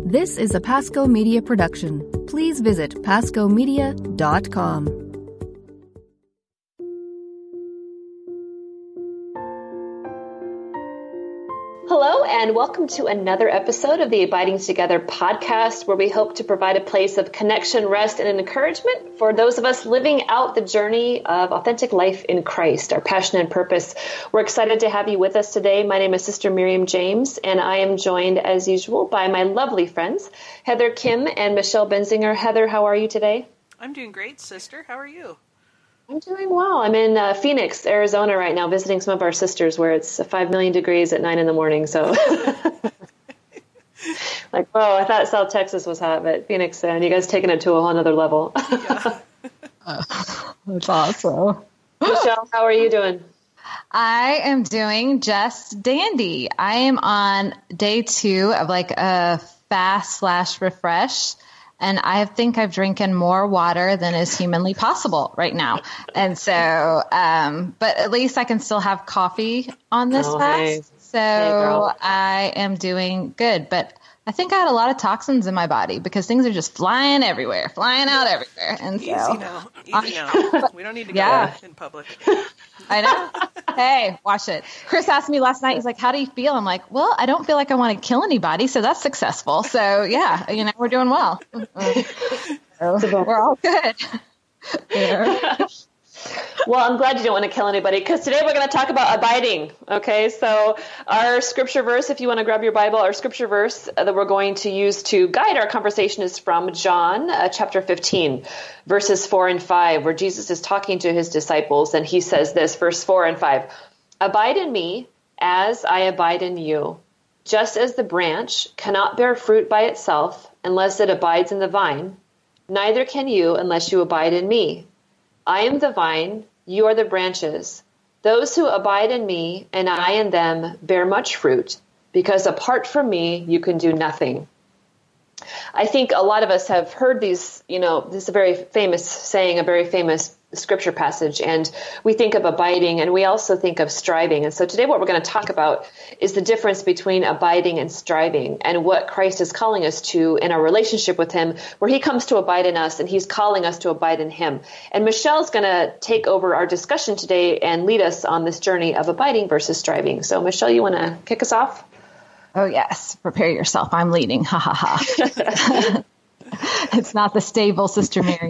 This is a Pasco Media production. Please visit pascomedia.com. Hello, and welcome to another episode of the Abiding Together podcast, where we hope to provide a place of connection, rest, and encouragement for those of us living out the journey of authentic life in Christ, our passion and purpose. We're excited to have you with us today. My name is Sister Miriam James, and I am joined, as usual, by my lovely friends, Heather Kim and Michelle Benzinger. Heather, how are you today? I'm doing great, Sister. How are you? I'm doing well. I'm in Phoenix, Arizona right now, visiting some of our sisters where it's 5 million degrees at 9 a.m. So like, whoa, I thought South Texas was hot, but Phoenix, and you guys taking it to a whole nother level. Yeah. That's awesome. Michelle, how are you doing? I am doing just dandy. I am on day 2 of like a fast/refresh. And I think I've drinking more water than is humanly possible right now. And so, but at least I can still have coffee on this fast. Hey. So I am doing good. But I think I had a lot of toxins in my body because things are just flying out everywhere. And Easy now. We don't need to go in public. I know. Hey, watch it. Chris asked me last night, he's like, how do you feel? I'm like, well, I don't feel like I want to kill anybody, so that's successful. So yeah, we're doing well. We're all good. Yeah. Well, I'm glad you don't want to kill anybody, because today we're going to talk about abiding. Okay, so our scripture verse, if you want to grab your Bible, our scripture verse that we're going to use to guide our conversation is from John chapter 15, verses 4 and 5, where Jesus is talking to his disciples, and he says this, verse 4 and 5, "Abide in me as I abide in you. Just as the branch cannot bear fruit by itself unless it abides in the vine, neither can you unless you abide in me. I am the vine, you are the branches. Those who abide in me and I in them bear much fruit, because apart from me, you can do nothing." I think a lot of us have heard these, this is a very famous saying, a very famous scripture passage, and we think of abiding, and we also think of striving. And so today what we're going to talk about is the difference between abiding and striving, and what Christ is calling us to in our relationship with him, where he comes to abide in us and he's calling us to abide in him. And Michelle's going to take over our discussion today and lead us on this journey of abiding versus striving. So Michelle, you want to kick us off? Oh yes, prepare yourself. I'm leading. Ha ha ha. It's not the stable, Sister Miriam.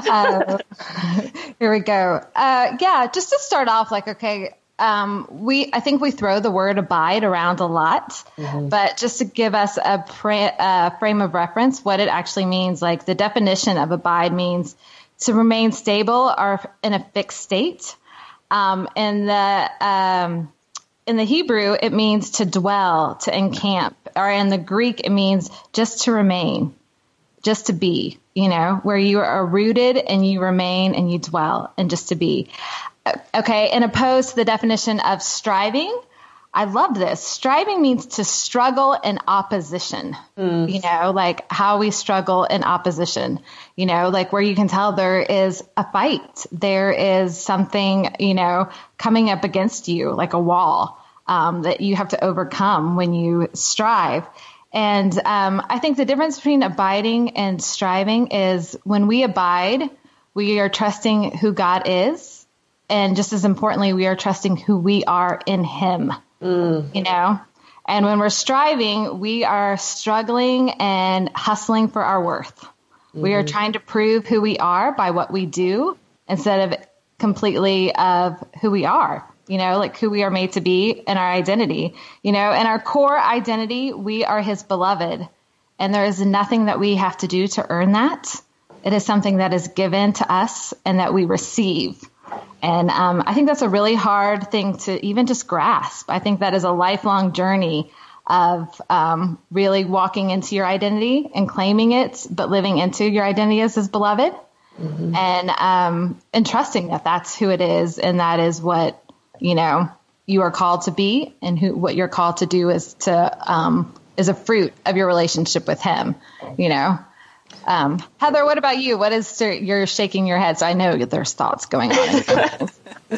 Here we go. Just to start off, I think we throw the word abide around a lot, but just to give us a frame of reference, what it actually means, like the definition of abide means to remain stable or in a fixed state. In the Hebrew, it means to dwell, to encamp, or in the Greek, it means just to remain. Just to be, where you are rooted and you remain and you dwell, and just to be. Okay. And opposed to the definition of striving, I love this. Striving means to struggle in opposition, like how we struggle in opposition, like where you can tell there is a fight. There is something, coming up against you, like a wall that you have to overcome when you strive. And I think the difference between abiding and striving is when we abide, we are trusting who God is. And just as importantly, we are trusting who we are in him, And when we're striving, we are struggling and hustling for our worth. We are trying to prove who we are by what we do instead of completely of who we are. Like who we are made to be and our identity, and our core identity, we are his beloved. And there is nothing that we have to do to earn that. It is something that is given to us and that we receive. And I think that's a really hard thing to even just grasp. I think that is a lifelong journey of really walking into your identity and claiming it, but living into your identity as his beloved, and trusting that that's who it is. And that is what, you are called to be, and what you're called to do is a fruit of your relationship with him, Heather, what about you? What is you're shaking your head? So I know there's thoughts going on.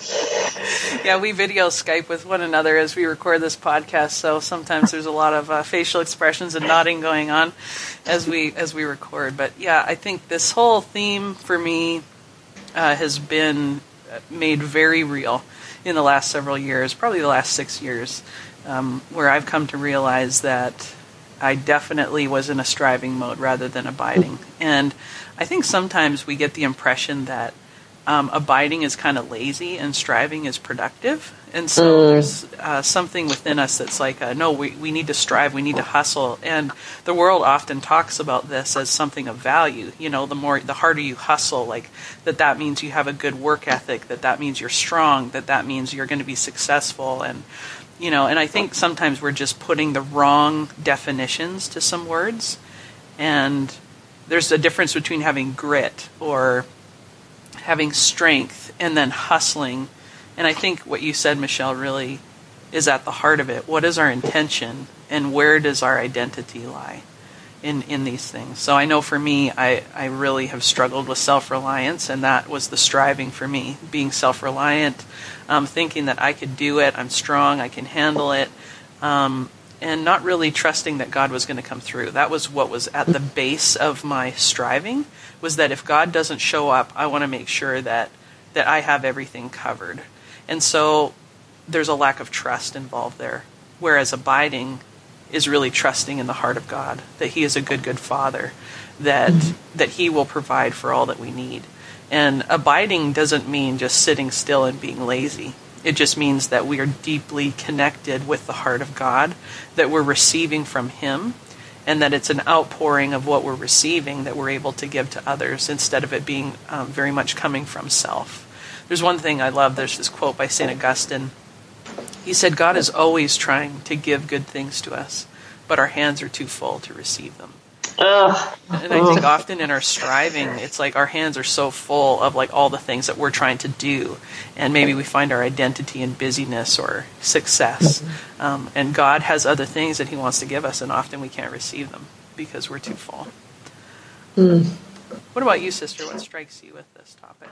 Yeah, we video Skype with one another as we record this podcast, so sometimes there's a lot of facial expressions and nodding going on as we record. But yeah, I think this whole theme for me has been made very real in the last several years, probably the last 6 years, where I've come to realize that I definitely was in a striving mode rather than abiding. And I think sometimes we get the impression that abiding is kind of lazy and striving is productive. And so there's something within us that's like, no, we need to strive, we need to hustle. And the world often talks about this as something of value. You know, the harder you hustle, like that means you have a good work ethic, that means you're strong, that means you're going to be successful. And, you know, and I think sometimes we're just putting the wrong definitions to some words. And there's a difference between having grit or having strength and then hustling. And I think what you said, Michelle, really is at the heart of it. What is our intention and where does our identity lie in these things? So I know for me, I really have struggled with self-reliance, and that was the striving for me, being self-reliant, thinking that I could do it, I'm strong, I can handle it, and not really trusting that God was going to come through. That was what was at the base of my striving, was that if God doesn't show up, I want to make sure that I have everything covered. And so there's a lack of trust involved there, whereas abiding is really trusting in the heart of God, that He is a good Father, that He will provide for all that we need. And abiding doesn't mean just sitting still and being lazy. It just means that we are deeply connected with the heart of God, that we're receiving from Him, and that it's an outpouring of what we're receiving that we're able to give to others instead of it being very much coming from self. There's one thing I love. There's this quote by St. Augustine. He said, God is always trying to give good things to us, but our hands are too full to receive them. And I think often in our striving, it's like our hands are so full of like all the things that we're trying to do. And maybe we find our identity in busyness or success. And God has other things that He wants to give us, and often we can't receive them because we're too full. What about you, sister? What strikes you with this topic?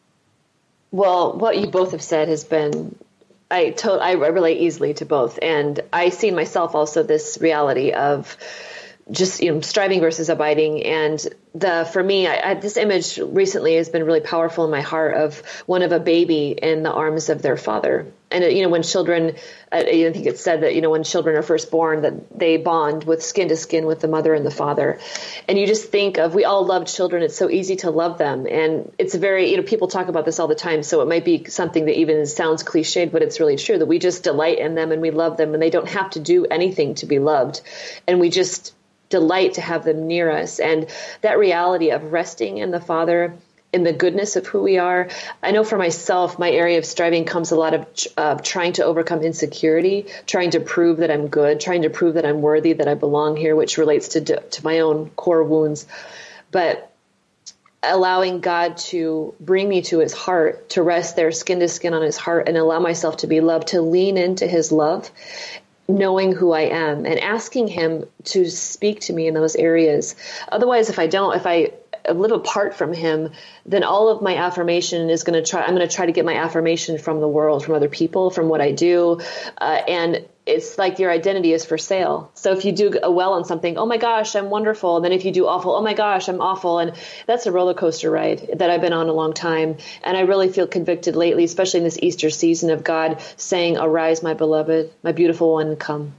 Well, what you both have said has been, I relate easily to both. And I see myself also this reality of just, striving versus abiding. And for me, this image recently has been really powerful in my heart of one of a baby in the arms of their father. And, when children, I think it's said that, when children are first born, that they bond with skin to skin with the mother and the father. And you just think of, we all love children. It's so easy to love them. And it's very, people talk about this all the time. So it might be something that even sounds cliched, but it's really true that we just delight in them and we love them, and they don't have to do anything to be loved. And we just delight to have them near us. And that reality of resting in the Father, in the goodness of who we are. I know for myself, my area of striving comes a lot of trying to overcome insecurity, trying to prove that I'm good, trying to prove that I'm worthy, that I belong here, which relates to my own core wounds. But allowing God to bring me to His heart, to rest there skin to skin on His heart, and allow myself to be loved, to lean into His love, knowing who I am and asking Him to speak to me in those areas. Otherwise, if I live apart from Him, then all of my affirmation I'm going to try to get my affirmation from the world, from other people, from what I do. And it's like your identity is for sale. So if you do well on something, oh my gosh, I'm wonderful. And then if you do awful, oh my gosh, I'm awful. And that's a roller coaster ride that I've been on a long time. And I really feel convicted lately, especially in this Easter season, of God saying, arise, my beloved, my beautiful one, come.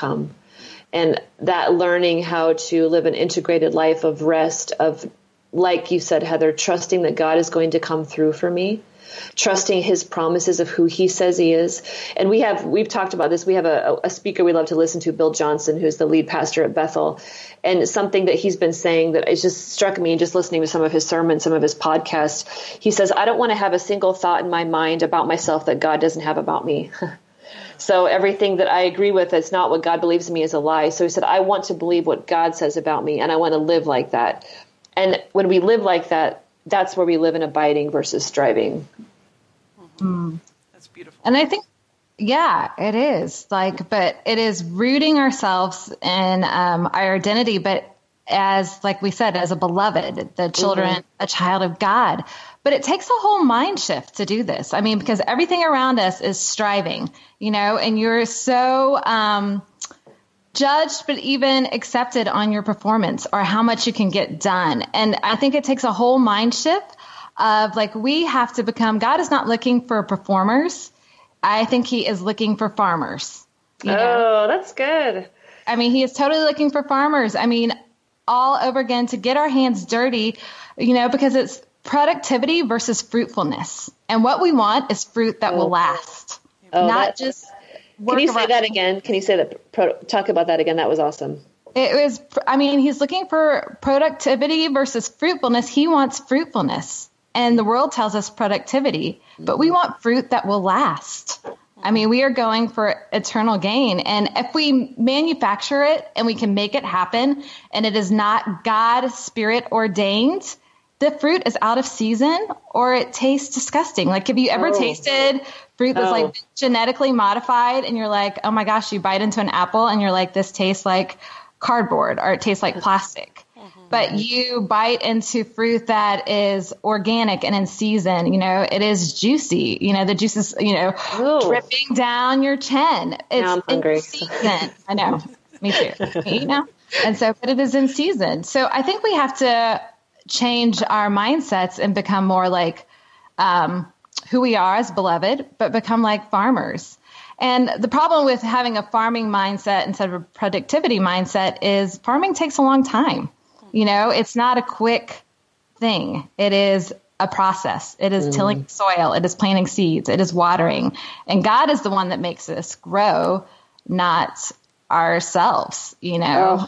And that learning how to live an integrated life of rest, of, like you said, Heather, trusting that God is going to come through for me, trusting His promises of who He says He is. And we've talked about this. We have a speaker we love to listen to, Bill Johnson, who's the lead pastor at Bethel. And something that he's been saying that has just struck me just listening to some of his sermons, some of his podcasts. He says, I don't want to have a single thought in my mind about myself that God doesn't have about me. So everything that I agree with that's not what God believes in me is a lie. So he said, I want to believe what God says about me, and I want to live like that. And when we live like that, that's where we live in abiding versus striving. That's beautiful. And I think, yeah, it is but it is rooting ourselves in our identity. But as, like we said, as a beloved, the children, a child of God. But it takes a whole mind shift to do this. I mean, because everything around us is striving, and you're so judged, but even accepted on your performance or how much you can get done. And I think it takes a whole mind shift of we have to become, God is not looking for performers. I think he is looking for farmers. Oh, that's good. I mean, he is totally looking for farmers. I mean, all over again to get our hands dirty, because it's productivity versus fruitfulness. And what we want is fruit that will last, not just work. Can you say that again? Can you say that? Talk about that again. That was awesome. He's looking for productivity versus fruitfulness. He wants fruitfulness. And the world tells us productivity, but we want fruit that will last. I mean, we are going for eternal gain. And if we manufacture it and we can make it happen and it is not God Spirit ordained, the fruit is out of season or it tastes disgusting. Like, have you ever tasted fruit that's genetically modified and you're like, oh my gosh, you bite into an apple and you're like, this tastes like cardboard or it tastes like plastic. But you bite into fruit that is organic and in season, it is juicy. The juice is, dripping down your chin. It's in season. I know. Me too. But it is in season. So I think we have to change our mindsets and become more like who we are as beloved, but become like farmers. And the problem with having a farming mindset instead of a productivity mindset is farming takes a long time. It's not a quick thing. It is a process. It is tilling the soil. It is planting seeds. It is watering. And God is the one that makes us grow, not ourselves, and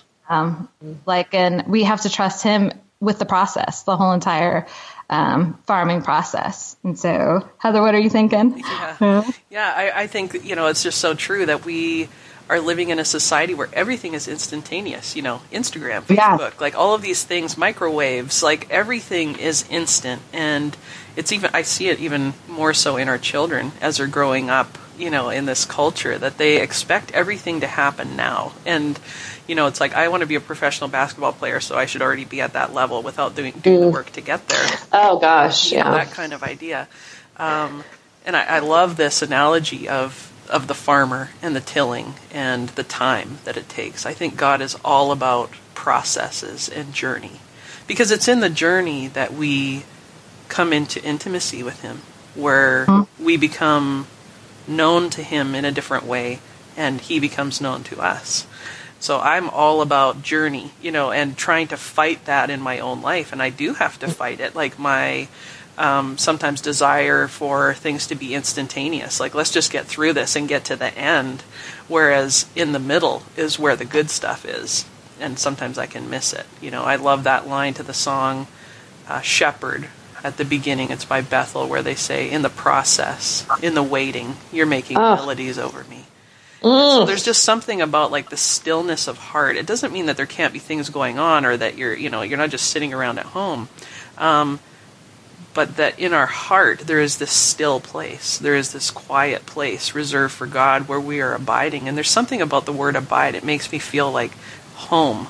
we have to trust him with the process, the whole entire farming process. And so, Heather, what are you thinking? Yeah, I think, it's just so true that we are living in a society where everything is instantaneous, Instagram, Facebook, like all of these things, microwaves, like everything is instant. And it's I see it even more so in our children as they're growing up, in this culture that they expect everything to happen now. And, it's like, I want to be a professional basketball player, so I should already be at that level without doing the work to get there. Oh gosh. Yeah. That kind of idea. And I love this analogy of the farmer and the tilling and the time that it takes. I think God is all about processes and journey, because it's in the journey that we come into intimacy with him, where we become known to him in a different way and he becomes known to us. So I'm all about journey, and trying to fight that in my own life. And I do have to fight it, like my sometimes desire for things to be instantaneous. Like, let's just get through this and get to the end. Whereas in the middle is where the good stuff is. And sometimes I can miss it. I love that line to the song Shepherd at the beginning. It's by Bethel, where they say, in the process, in the waiting, you're making melodies over me. So there's just something about like the stillness of heart. It doesn't mean that there can't be things going on or that you're not just sitting around at home. But that in our heart, there is this still place. There is this quiet place reserved for God where we are abiding. And there's something about the word abide. It makes me feel like home.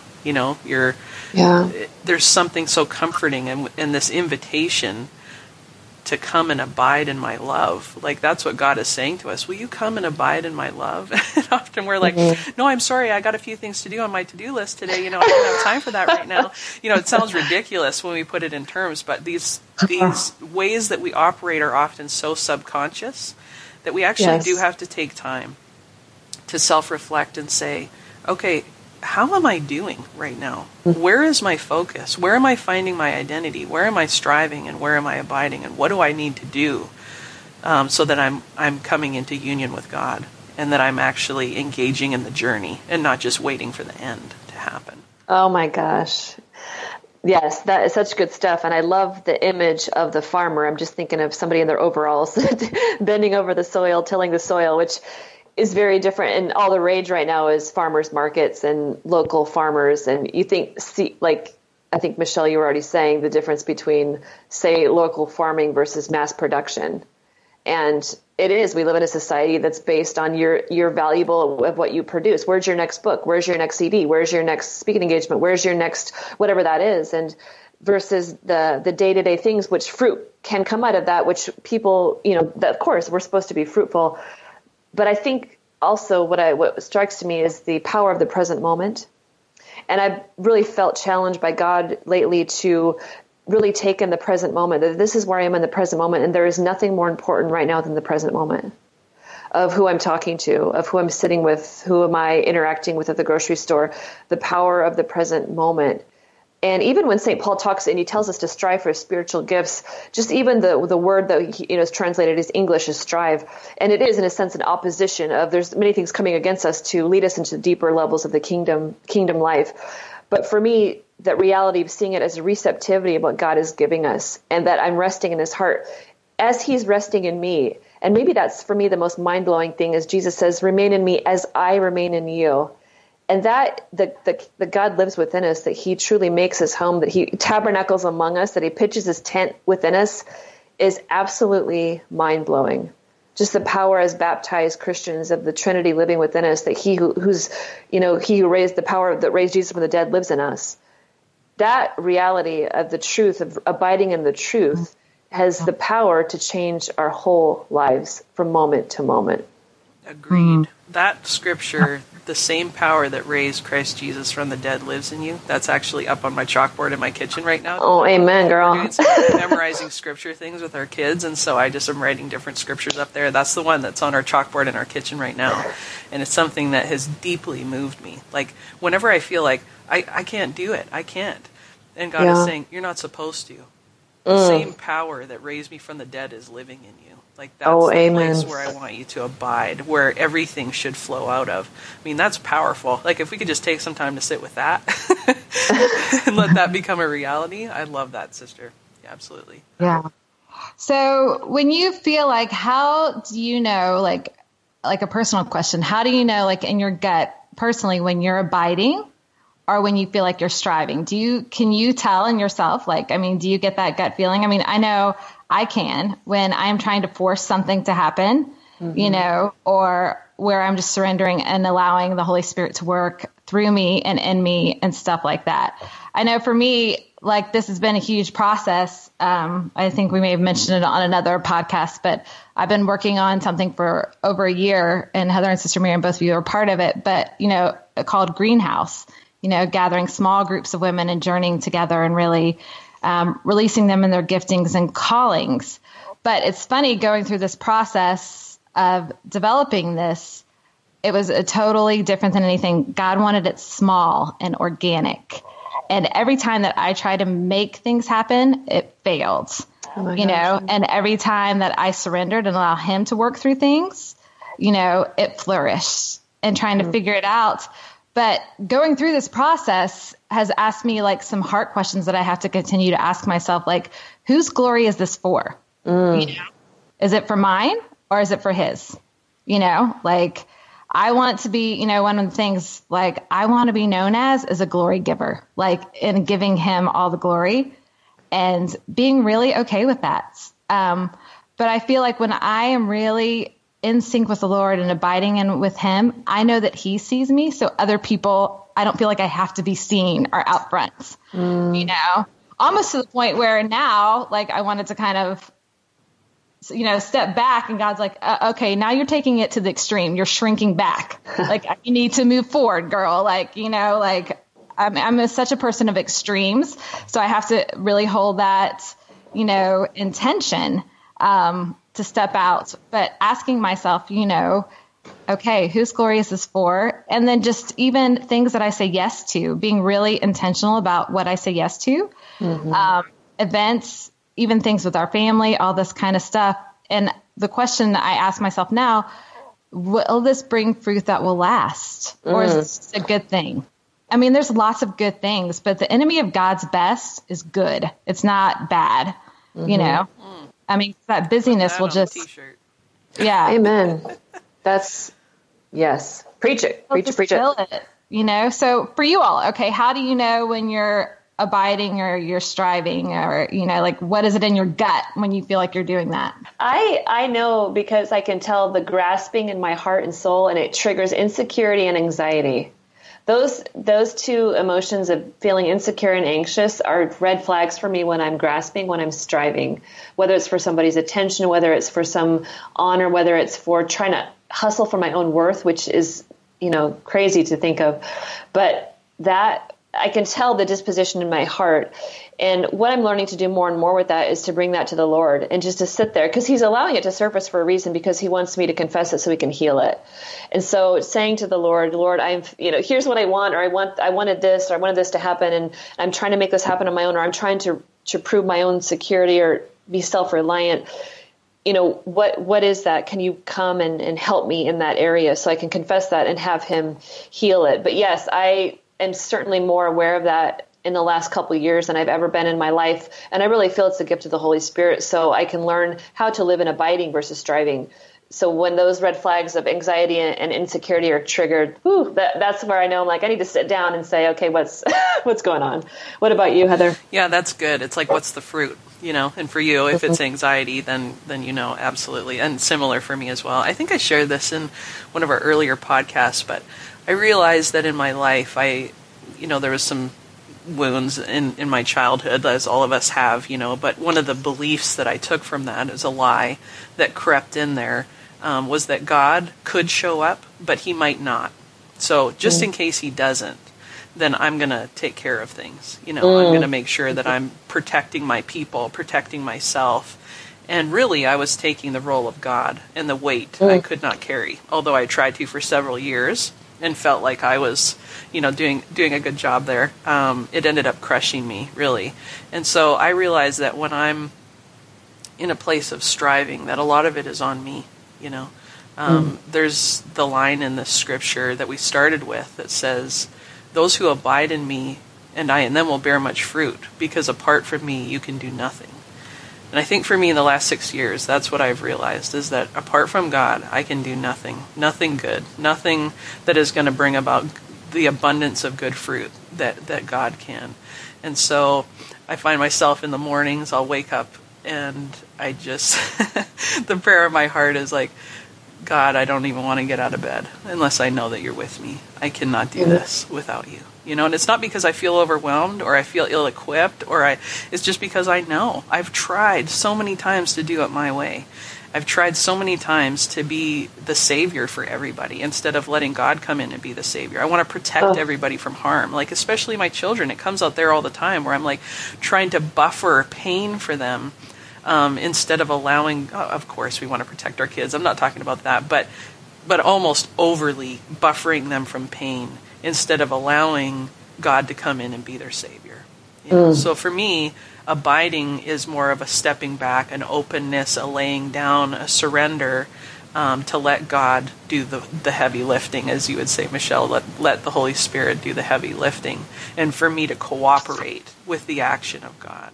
There's something so comforting in this invitation to come and abide in my love. Like, that's what God is saying to us. Will you come and abide in my love? And often we're like, no, I'm sorry. I got a few things to do on my to-do list today. I don't have time for that right now. It sounds ridiculous when we put it in terms, but these ways that we operate are often so subconscious that we actually do have to take time to self-reflect and say, okay, how am I doing right now? Where is my focus? Where am I finding my identity? Where am I striving and where am I abiding? And what do I need to do so that I'm coming into union with God and that I'm actually engaging in the journey and not just waiting for the end to happen? Oh my gosh. Yes, that is such good stuff. And I love the image of the farmer. I'm just thinking of somebody in their overalls bending over the soil, tilling the soil, which is very different. And all the rage right now is farmers markets and local farmers. And you think, I think, Michelle, you were already saying the difference between, say, local farming versus mass production. And It is. We live in a society that's based on your valuable of what you produce. Where's your next book? Where's your next CD? Where's your next speaking engagement? Where's your next whatever that is? And versus the day-to-day things, which fruit can come out of that, which people, that of course we're supposed to be fruitful. But I think also what strikes to me is the power of the present moment. And I've really felt challenged by God lately to really take in the present moment. That this is where I am in the present moment, and there is nothing more important right now than the present moment of who I'm talking to, of who I'm sitting with, who am I interacting with at the grocery store, the power of the present moment. And even when St. Paul talks and he tells us to strive for spiritual gifts, just even the word that is translated as English is strive, and it is in a sense an opposition of there's many things coming against us to lead us into deeper levels of the kingdom life. But for me, that reality of seeing it as a receptivity of what God is giving us, and that I'm resting in his heart as he's resting in me. And maybe that's for me the most mind-blowing thing is Jesus says, remain in me as I remain in you. And that the God lives within us, that he truly makes his home, that he tabernacles among us, that he pitches his tent within us is absolutely mind-blowing. Just the power as baptized Christians of the Trinity living within us, that he who raised the power that raised Jesus from the dead lives in us. That reality of the truth, of abiding in the truth, has the power to change our whole lives from moment to moment. Agreed. That scripture, the same power that raised Christ Jesus from the dead lives in you, that's actually up on my chalkboard in my kitchen right now. Oh, amen, girl. We're doing some memorizing scripture things with our kids, and so I just am writing different scriptures up there. That's the one that's on our chalkboard in our kitchen right now. And it's something that has deeply moved me. Like, whenever I feel like I can't do it, I can't. And God is saying, you're not supposed to. The same power that raised me from the dead is living in you. Like, that's the place where I want you to abide, where everything should flow out of. I mean, that's powerful. Like, if we could just take some time to sit with that and let that become a reality, I love that, sister. Yeah, absolutely. Yeah. So when you feel like, how do you know, like a personal question, how do you know, like in your gut personally, when you're abiding or when you feel like you're striving? Can you tell in yourself? Like, I mean, do you get that gut feeling? I mean, I know I can when I'm trying to force something to happen, or where I'm just surrendering and allowing the Holy Spirit to work through me and in me and stuff like that. I know for me, like, this has been a huge process. I think we may have mentioned it on another podcast, but I've been working on something for over a year, and Heather and Sister Miriam, both of you are part of it, but, called Greenhouse, gathering small groups of women and journeying together and really releasing them in their giftings and callings. But it's funny going through this process of developing this, it was a totally different than anything. God wanted it small and organic. And every time that I tried to make things happen, it failed, and every time that I surrendered and allowed him to work through things, it flourished and trying to figure it out. But going through this process has asked me like some heart questions that I have to continue to ask myself, like, whose glory is this for? Is it for mine or is it for his? Like, I want to be, one of the things, like, I want to be known as a glory giver, like in giving him all the glory and being really okay with that. But I feel like when I am really in sync with the Lord and abiding in with him, I know that he sees me. So other people, I don't feel like I have to be seen or out front, almost to the point where now, like, I wanted to kind of, step back, and God's like, okay, now you're taking it to the extreme. You're shrinking back. Like, you need to move forward, girl. Like, I'm such a person of extremes. So I have to really hold that, intention, to step out, but asking myself, okay, whose glory is this for? And then just even things that I say yes to, being really intentional about what I say yes to, events, even things with our family, all this kind of stuff. And the question I ask myself now, will this bring fruit that will last? Or is this just a good thing? I mean, there's lots of good things, but the enemy of God's best is good. It's not bad, I mean, that busyness will just, yeah. Amen. That's, yes. Preach it. Preach it. So for you all, okay, how do you know when you're abiding or you're striving, or, like what is it in your gut when you feel like you're doing that? I know, because I can tell the grasping in my heart and soul, and it triggers insecurity and anxiety. Those two emotions of feeling insecure and anxious are red flags for me when I'm grasping, when I'm striving, whether it's for somebody's attention, whether it's for some honor, whether it's for trying to hustle for my own worth, which is, crazy to think of. But that, I can tell the disposition in my heart. And what I'm learning to do more and more with that is to bring that to the Lord and just to sit there, because he's allowing it to surface for a reason, because he wants me to confess it so he can heal it. And so saying to the Lord, here's what I want, or I wanted this, or I wanted this to happen, and I'm trying to make this happen on my own, or I'm trying to prove my own security or be self-reliant. What is that? Can you come and help me in that area so I can confess that and have him heal it? But yes, I am certainly more aware of that in the last couple of years than I've ever been in my life. And I really feel it's a gift of the Holy Spirit. So I can learn how to live in abiding versus striving. So when those red flags of anxiety and insecurity are triggered, that's where I know I'm like, I need to sit down and say, okay, what's going on? What about you, Heather? Yeah, that's good. It's like, what's the fruit? And for you, if it's anxiety, then absolutely. And similar for me as well. I think I shared this in one of our earlier podcasts, but I realized that in my life, there was some wounds in my childhood, as all of us have, but one of the beliefs that I took from that is a lie that crept in there, was that God could show up, but he might not. So just in case he doesn't, then I'm going to take care of things. I'm going to make sure that I'm protecting my people, protecting myself. And really, I was taking the role of God and the weight I could not carry, although I tried to for several years and felt like I was, doing a good job there. It ended up crushing me, really. And so I realized that when I'm in a place of striving, that a lot of it is on me, There's the line in the scripture that we started with that says, "Those who abide in me and I in them will bear much fruit, because apart from me you can do nothing." And I think for me in the last 6 years, that's what I've realized, is that apart from God, I can do nothing good, nothing that is going to bring about the abundance of good fruit that God can. And so I find myself in the mornings, I'll wake up and I just, the prayer of my heart is like, God, I don't even want to get out of bed unless I know that you're with me. I cannot do this without you. And it's not because I feel overwhelmed or I feel ill-equipped it's just because I know. I've tried so many times to do it my way. I've tried so many times to be the savior for everybody instead of letting God come in and be the savior. I want to protect everybody from harm, like especially my children. It comes out there all the time where I'm like trying to buffer pain for them instead of allowing, of course we want to protect our kids. I'm not talking about that, but almost overly buffering them from pain instead of allowing God to come in and be their savior. So for me, abiding is more of a stepping back, an openness, a laying down, a surrender to let God do the heavy lifting, as you would say, Michelle. Let the Holy Spirit do the heavy lifting, and for me to cooperate with the action of God.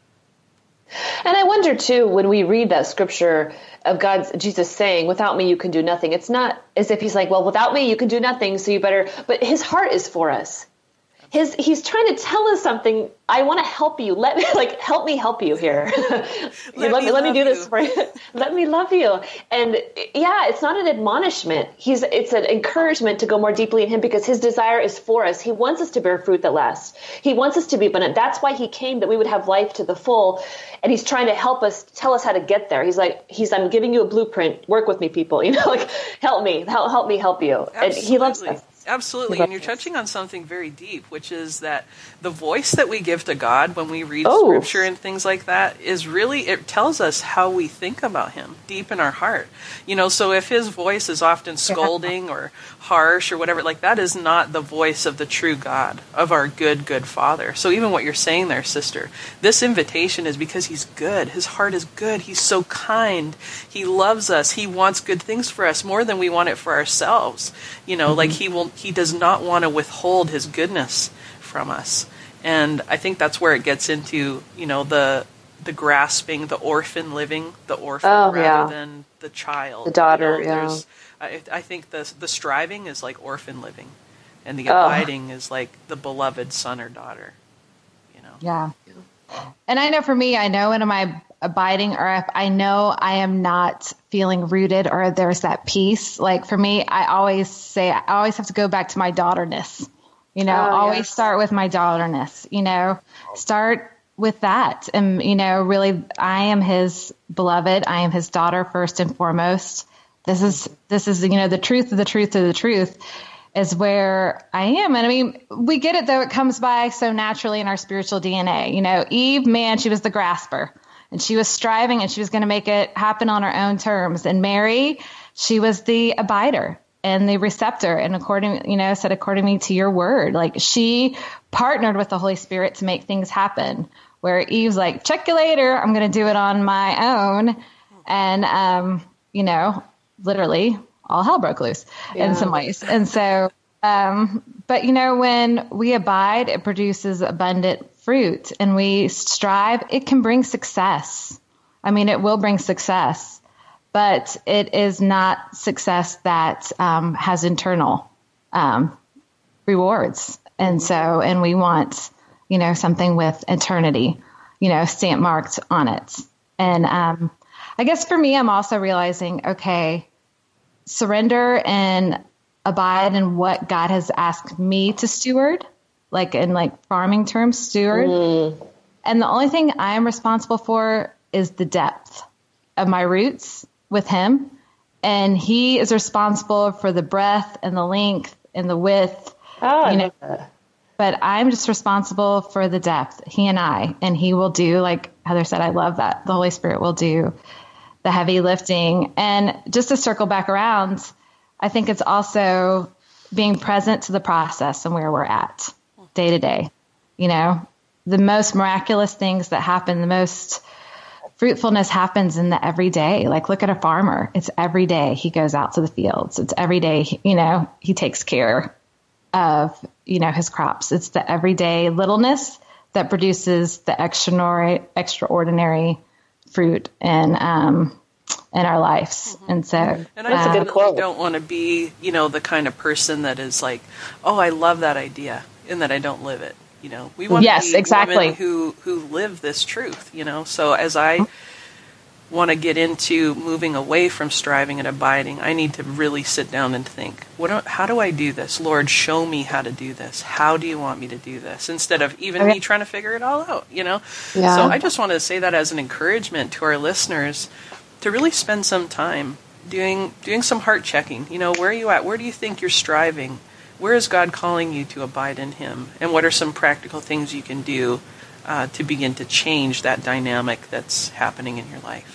And I wonder too, when we read that scripture of Jesus saying, "Without me, you can do nothing." It's not as if he's like, "Well, without me, you can do nothing, so you better," but his heart is for us. He's trying to tell us something. I want to help you. Help me help you here. let me do this for you. Let me love you. And it's not an admonishment. It's an encouragement to go more deeply in him, because his desire is for us. He wants us to bear fruit that lasts. He wants us to be abundant. That's why he came, that we would have life to the full. And he's trying to help us, tell us how to get there. I'm giving you a blueprint. Work with me, people. Help me help you. Absolutely. And he loves us. Absolutely. And you're touching on something very deep, which is that the voice that we give to God when we read scripture and things like that is really, it tells us how we think about him deep in our heart. So if his voice is often scolding or harsh or whatever, like that is not the voice of the true God, of our good Father. So even what you're saying there, sister, this invitation is because he's good. His heart is good. He's so kind. He loves us. He wants good things for us more than we want it for ourselves. Like he does not want to withhold his goodness from us. And I think that's where it gets into, the grasping, the orphan living, the orphan rather than the child. The daughter, I think the striving is like orphan living, and the abiding is like the beloved son or daughter. Yeah. And I know for me, I know when am I abiding, or if I know I am not feeling rooted, or there's that peace. Like for me, I always say, I always have to go back to my daughterness, always start with my daughterness, start with that. And, really, I am his beloved. I am his daughter first and foremost. This is, the truth of the truth of the truth is where I am. And I mean, we get it though. It comes by so naturally in our spiritual DNA. Eve, man, she was the grasper and she was striving and she was going to make it happen on her own terms. And Mary, she was the abider and the receptor. And according to your word, like she partnered with the Holy Spirit to make things happen, where Eve's like, check you later. I'm going to do it on my own. And, literally all hell broke loose in some ways. And so, but when we abide, it produces abundant fruit, and we strive, it can bring success. I mean, it will bring success, but it is not success that has internal rewards. And so, and we want, something with eternity, stamp marked on it. And I guess for me, I'm also realizing, okay, surrender and abide in what God has asked me to steward, like in farming terms, steward. And the only thing I am responsible for is the depth of my roots with him. And he is responsible for the breadth and the length and the width, but I'm just responsible for the depth, he and he will do, like Heather said, I love that. The Holy Spirit will do the heavy lifting. And just to circle back around, I think it's also being present to the process and where we're at day to day. The most miraculous things that happen, the most fruitfulness happens in the everyday. Like look at a farmer. It's every day he goes out to the fields. It's every day, he takes care of, his crops. It's the everyday littleness that produces the extraordinary fruit in our lives. And so, and I definitely don't want to be, the kind of person that is like, oh, I love that idea, and that I don't live it. We want to be women who live this truth. So as I want to get into moving away from striving and abiding, I need to really sit down and think, how do I do this? Lord, show me how to do this. How do you want me to do this? Instead of even me trying to figure it all out, Yeah. So I just want to say that as an encouragement to our listeners to really spend some time doing some heart checking. Where are you at? Where do you think you're striving? Where is God calling you to abide in him? And what are some practical things you can do to begin to change that dynamic that's happening in your life?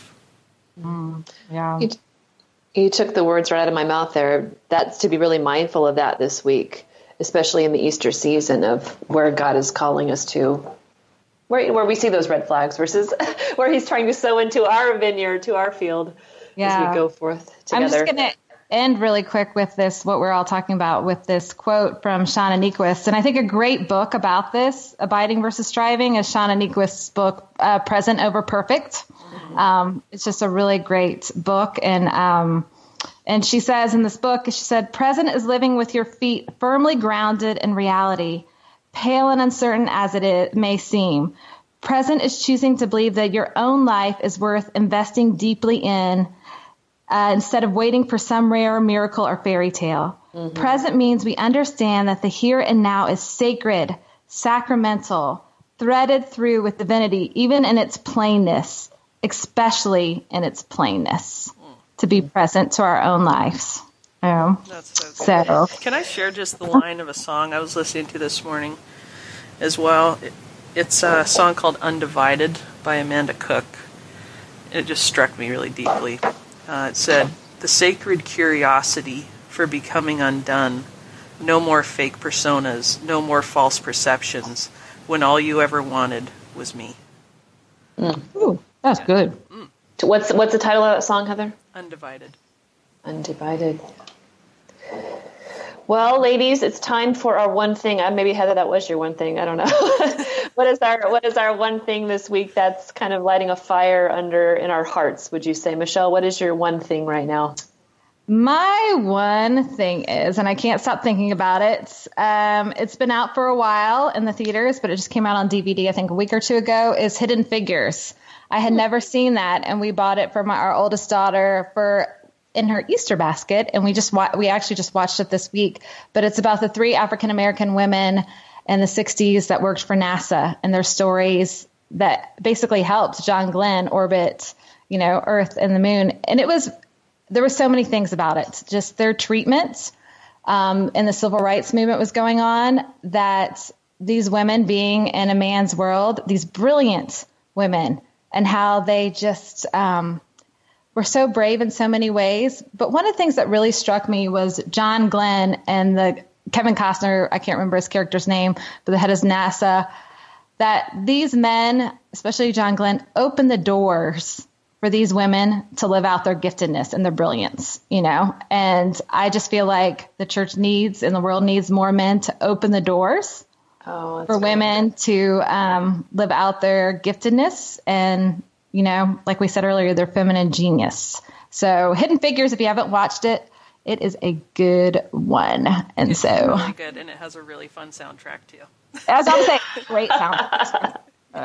Yeah. You took the words right out of my mouth there. That's to be really mindful of that this week, especially in the Easter season, of where God is calling us to, where we see those red flags versus where he's trying to sow into our vineyard, to our field as we go forth together. I'm just going to end really quick with this, what we're all talking about, with this quote from Shauna Niequist. And I think a great book about this, abiding versus striving, is Shauna Niequist's book, Present Over Perfect. It's just a really great book. And she says in this book, she said, present is living with your feet firmly grounded in reality, pale and uncertain as it may seem. Present is choosing to believe that your own life is worth investing deeply in, instead of waiting for some rare miracle or fairy tale. Mm-hmm. Present means we understand that the here and now is sacred, sacramental, threaded through with divinity, even in its plainness, especially in its plainness, to be present to our own lives. That's so cool. Can I share just the line of a song I was listening to this morning as well? It's a song called Undivided by Amanda Cook. It just struck me really deeply. It said, the sacred curiosity for becoming undone, no more fake personas, no more false perceptions, when all you ever wanted was me. Ooh, that's good. What's the title of that song, Heather? Undivided. Undivided. Well, ladies, it's time for our one thing. Maybe, Heather, that was your one thing. I don't know. What is our one thing this week that's kind of lighting a fire in our hearts, would you say? Michelle, what is your one thing right now? My one thing is, and I can't stop thinking about it, it's been out for a while in the theaters, but it just came out on DVD, I think a week or two ago, is Hidden Figures. I had never seen that, and we bought it for our oldest daughter in her Easter basket, and we actually just watched it this week. But it's about the 3 African-American women in the 60s that worked for NASA and their stories that basically helped John Glenn orbit, Earth and the moon. And there were so many things about it, just their treatment in the civil rights movement was going on, that these women being in a man's world, these brilliant women, and how they just were so brave in so many ways. But one of the things that really struck me was John Glenn and the Kevin Costner, I can't remember his character's name, but the head of NASA, that these men, especially John Glenn, opened the doors for these women to live out their giftedness and their brilliance, and I just feel like the church needs and the world needs more men to open the doors for women to live out their giftedness and, like we said earlier, their feminine genius. So Hidden Figures, if you haven't watched it, it is a good one. And it's really good, and it has a really fun soundtrack too. As I was saying, great soundtrack.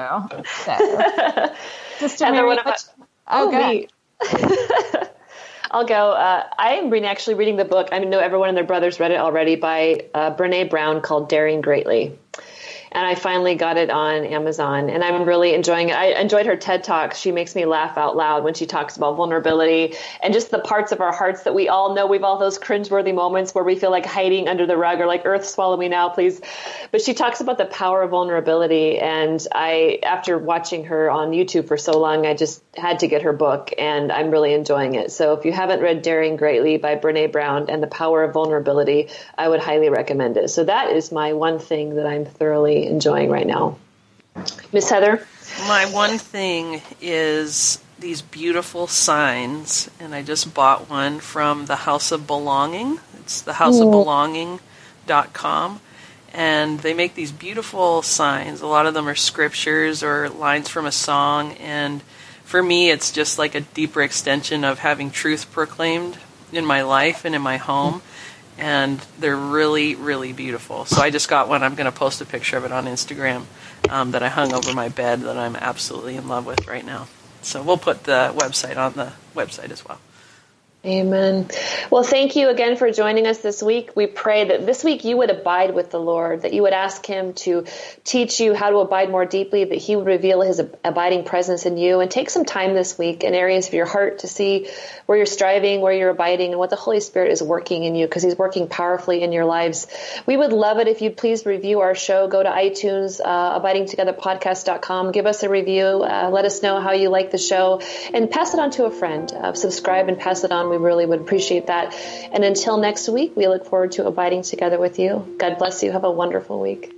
Sister Mary, me. I'll go. I'm actually reading the book. I know everyone and their brothers read it already, by Brene Brown, called Daring Greatly. And I finally got it on Amazon, and I'm really enjoying it. I enjoyed her TED Talk. She makes me laugh out loud when she talks about vulnerability and just the parts of our hearts that we all know. We've all those cringeworthy moments where we feel like hiding under the rug or like, earth, swallow me now, please. But she talks about the power of vulnerability. And after watching her on YouTube for so long, I just had to get her book, and I'm really enjoying it. So if you haven't read Daring Greatly by Brene Brown and the Power of Vulnerability, I would highly recommend it. So that is my one thing that I'm thoroughly enjoying right now. Miss Heather? My one thing is these beautiful signs, and I just bought one from the House of Belonging. It's thehouseofbelonging.com, and they make these beautiful signs. A lot of them are scriptures or lines from a song, and for me it's just like a deeper extension of having truth proclaimed in my life and in my home. And they're really, really beautiful. So I just got one. I'm going to post a picture of it on Instagram that I hung over my bed that I'm absolutely in love with right now. So we'll put the website on the website as well. Amen. Well, thank you again for joining us this week. We pray that this week you would abide with the Lord, that you would ask him to teach you how to abide more deeply, that he would reveal his abiding presence in you, and take some time this week in areas of your heart to see where you're striving, where you're abiding, and what the Holy Spirit is working in you, because he's working powerfully in your lives. We would love it if you'd please review our show. Go to iTunes, abidingtogetherpodcast.com. Give us a review. Let us know how you like the show, and pass it on to a friend. Subscribe and pass it on. We really would appreciate that. And until next week, we look forward to abiding together with you. God bless you. Have a wonderful week.